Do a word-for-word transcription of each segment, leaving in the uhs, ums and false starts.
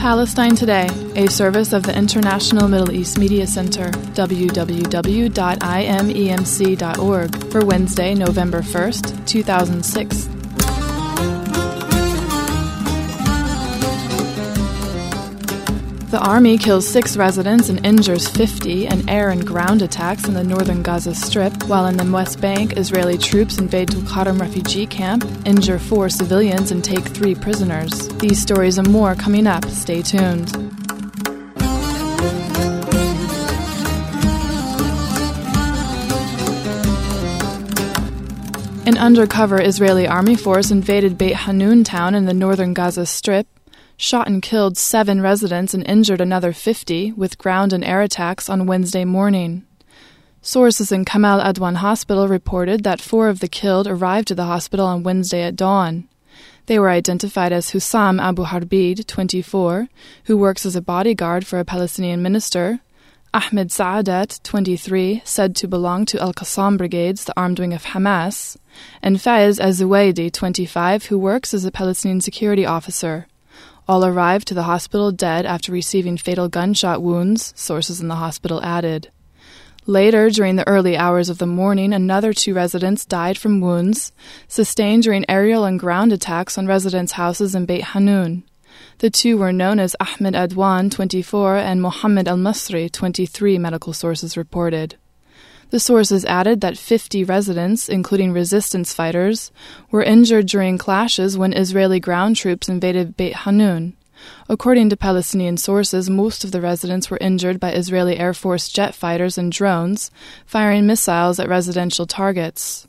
Palestine Today, a service of the International Middle East Media Center, w w w dot i m e m c dot org, for Wednesday, November first, two thousand six. The Army kills six residents and injures fifty in air and ground attacks in the northern Gaza Strip, while in the West Bank, Israeli troops invade Tulkarm refugee camp, injure four civilians, and take three prisoners. These stories and more coming up. Stay tuned. An undercover Israeli army force invaded Beit Hanun town in the northern Gaza Strip, shot and killed seven residents and injured another fifty with ground and air attacks on Wednesday morning. Sources in Kamal Adwan Hospital reported that four of the killed arrived to the hospital on Wednesday at dawn. They were identified as Hussam Abu Harbid, twenty-four, who works as a bodyguard for a Palestinian minister, Ahmed Saadat, twenty-three, said to belong to Al-Qassam Brigades, the armed wing of Hamas, and Faiz Az-Zuwaidi, twenty-five, who works as a Palestinian security officer. All arrived to the hospital dead after receiving fatal gunshot wounds, sources in the hospital added. Later, during the early hours of the morning, another two residents died from wounds sustained during aerial and ground attacks on residents' houses in Beit Hanun. The two were known as Ahmed Adwan, twenty-four, and Mohammed Al-Masri, twenty-three, medical sources reported. The sources added that fifty residents, including resistance fighters, were injured during clashes when Israeli ground troops invaded Beit Hanun. According to Palestinian sources, most of the residents were injured by Israeli Air Force jet fighters and drones, firing missiles at residential targets.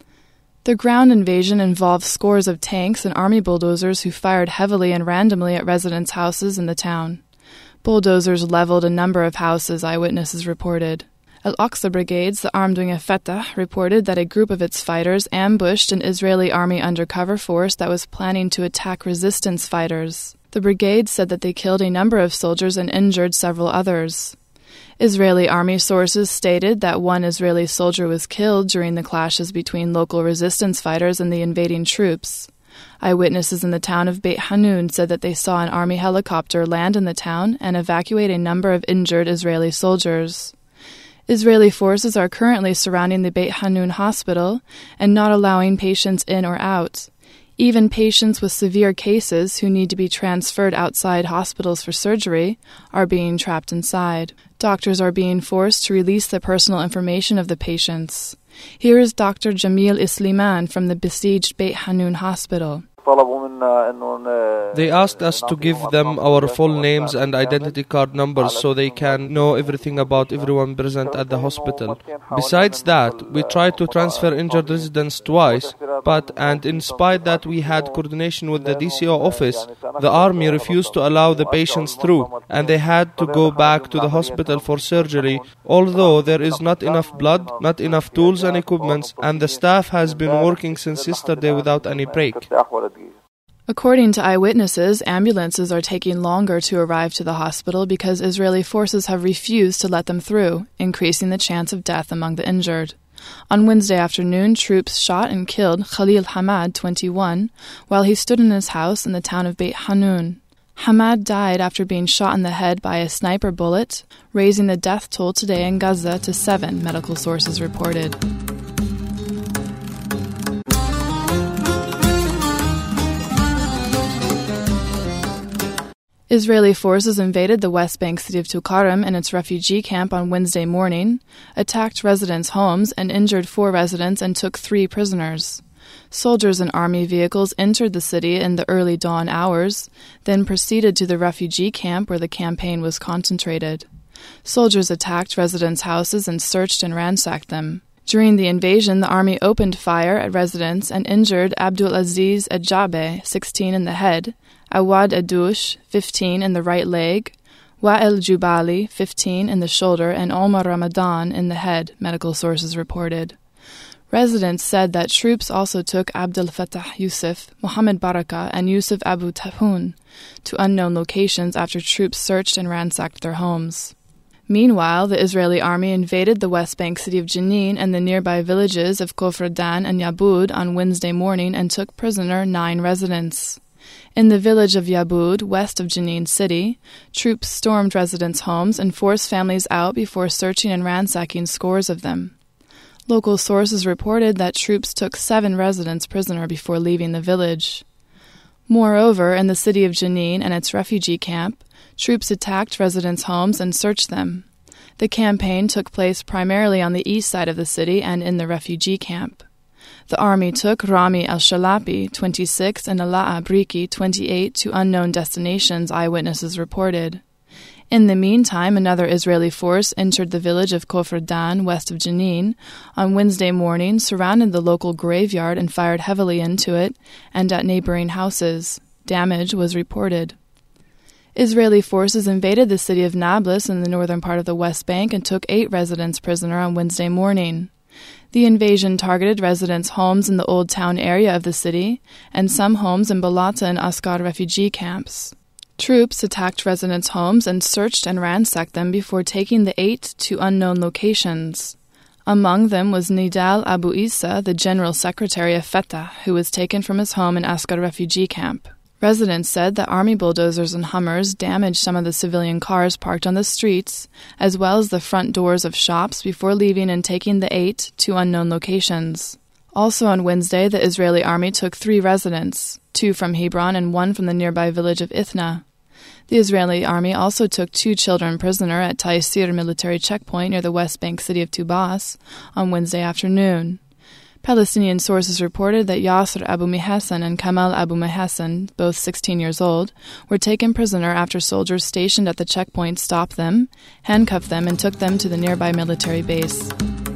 The ground invasion involved scores of tanks and army bulldozers who fired heavily and randomly at residents' houses in the town. Bulldozers leveled a number of houses, eyewitnesses reported. Al-Aqsa Brigades, the armed wing of Fatah, reported that a group of its fighters ambushed an Israeli army undercover force that was planning to attack resistance fighters. The brigade said that they killed a number of soldiers and injured several others. Israeli army sources stated that one Israeli soldier was killed during the clashes between local resistance fighters and the invading troops. Eyewitnesses in the town of Beit Hanun said that they saw an army helicopter land in the town and evacuate a number of injured Israeli soldiers. Israeli forces are currently surrounding the Beit Hanun hospital and not allowing patients in or out. Even patients with severe cases who need to be transferred outside hospitals for surgery are being trapped inside. Doctors are being forced to release the personal information of the patients. Here is Doctor Jamil Isliman from the besieged Beit Hanun hospital. They asked us to give them our full names and identity card numbers so they can know everything about everyone present at the hospital. Besides that, we tried to transfer injured residents twice, but and in spite that we had coordination with the D C O office, the army refused to allow the patients through, and they had to go back to the hospital for surgery, although there is not enough blood, not enough tools and equipment, and the staff has been working since yesterday without any break. According to eyewitnesses, ambulances are taking longer to arrive to the hospital because Israeli forces have refused to let them through, increasing the chance of death among the injured. On Wednesday afternoon, troops shot and killed Khalil Hamad, twenty-one, while he stood in his house in the town of Beit Hanun. Hamad died after being shot in the head by a sniper bullet, raising the death toll today in Gaza to seven, medical sources reported. Israeli forces invaded the West Bank city of Tulkarm and its refugee camp on Wednesday morning, attacked residents' homes, and injured four residents and took three prisoners. Soldiers and army vehicles entered the city in the early dawn hours, then proceeded to the refugee camp where the campaign was concentrated. Soldiers attacked residents' houses and searched and ransacked them. During the invasion, the army opened fire at residents and injured Abdul Aziz Adjabe, sixteen, in the head, Awad Adouche, fifteen, in the right leg, Wa'il Jubali, fifteen, in the shoulder, and Omar Ramadan in the head, medical sources reported. Residents said that troops also took Abdel Fattah Yusuf, Mohammed Baraka, and Yusuf Abu Tahun to unknown locations after troops searched and ransacked their homes. Meanwhile, the Israeli army invaded the West Bank city of Jenin and the nearby villages of Kofr Dan and Yabud on Wednesday morning and took prisoner nine residents. In the village of Yabud, west of Jenin City, troops stormed residents' homes and forced families out before searching and ransacking scores of them. Local sources reported that troops took seven residents prisoner before leaving the village. Moreover, in the city of Jenin and its refugee camp, troops attacked residents' homes and searched them. The campaign took place primarily on the east side of the city and in the refugee camp. The army took Rami al-Shalapi, twenty-six, and Alaa Briki, twenty-eight, to unknown destinations, eyewitnesses reported. In the meantime, another Israeli force entered the village of Kofr Dan, west of Jenin, on Wednesday morning, surrounded the local graveyard and fired heavily into it and at neighboring houses. Damage was reported. Israeli forces invaded the city of Nablus in the northern part of the West Bank and took eight residents prisoner on Wednesday morning. The invasion targeted residents' homes in the Old Town area of the city and some homes in Balata and Askar refugee camps. Troops attacked residents' homes and searched and ransacked them before taking the eight to unknown locations. Among them was Nidal Abu Isa, the general secretary of Fatah, who was taken from his home in Askar refugee camp. Residents said that army bulldozers and Hummers damaged some of the civilian cars parked on the streets, as well as the front doors of shops before leaving and taking the eight to unknown locations. Also on Wednesday, the Israeli army took three residents, two from Hebron and one from the nearby village of Ithna. The Israeli army also took two children prisoner at Taysir military checkpoint near the West Bank city of Tubas on Wednesday afternoon. Palestinian sources reported that Yasser Abu Mihassan and Kamal Abu Mihassan, both sixteen years old, were taken prisoner after soldiers stationed at the checkpoint stopped them, handcuffed them, and took them to the nearby military base.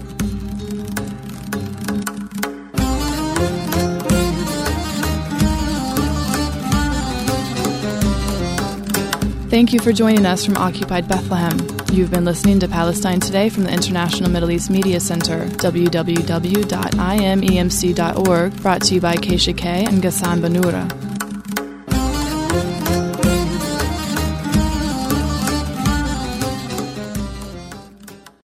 Thank you for joining us from Occupied Bethlehem. You've been listening to Palestine Today from the International Middle East Media Center, w w w dot i m e m c dot org, brought to you by Keisha K. and Ghassan Banura.